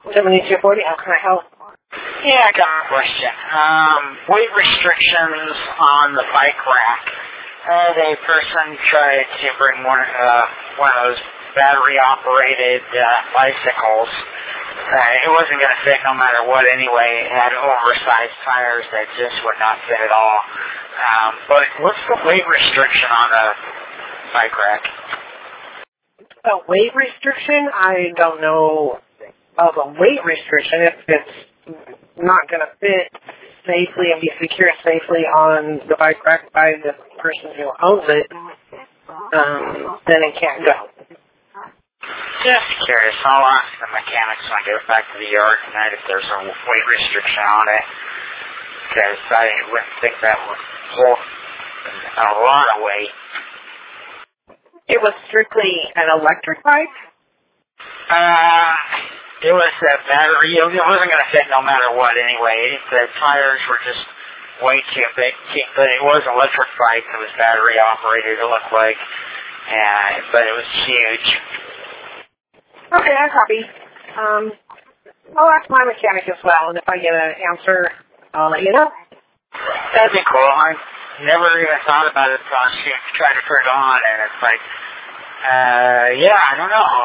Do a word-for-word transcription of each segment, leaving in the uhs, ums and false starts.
seventy-two forty, how can I help? Yeah, I got a question. Um, weight restrictions on the bike rack. Uh, a person tried to bring one, uh, one of those battery-operated uh, bicycles. Uh, it wasn't going to fit no matter what anyway. It had oversized tires that just would not fit at all. Um, but what's the weight restriction on the bike rack? A weight restriction? I don't know of a weight restriction. If it's not going to fit safely and be secured safely on the bike rack by the person who owns it, um, then it can't go. Just curious. I'll ask the mechanics when I get back to the yard tonight if there's a weight restriction on it. Because I wouldn't think that would hold a lot of weight. It was strictly an electric bike? Uh, it was a battery. It wasn't going to fit no matter what anyway. The tires were just way too big. But it was an electric bike. It was battery operated, it looked like. And, but it was huge. Okay, I copy. Um, I'll ask my mechanic as well, and if I get an answer, I'll let you know. That'd be cool. I never even thought about it until I tried to turn it on, and it's like, uh, yeah, I don't know.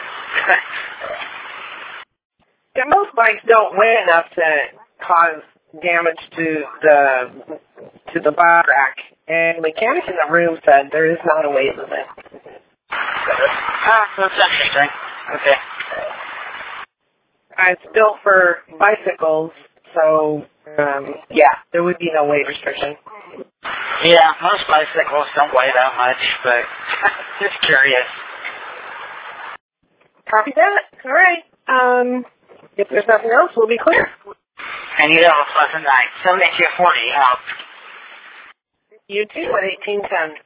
Yeah, most bikes don't weigh enough to cause damage to the to the bike rack, and the mechanic in the room said there is not a weight limit. Ah, that's interesting. Okay. Uh, it's built for bicycles, so, um, yeah, there would be no weight restriction. Yeah, most bicycles don't weigh that much, but just curious. Copy that. All right. Um, if there's nothing else, we'll be clear. And you have a pleasant night. seventy-two forty out. You too at eighteen ten.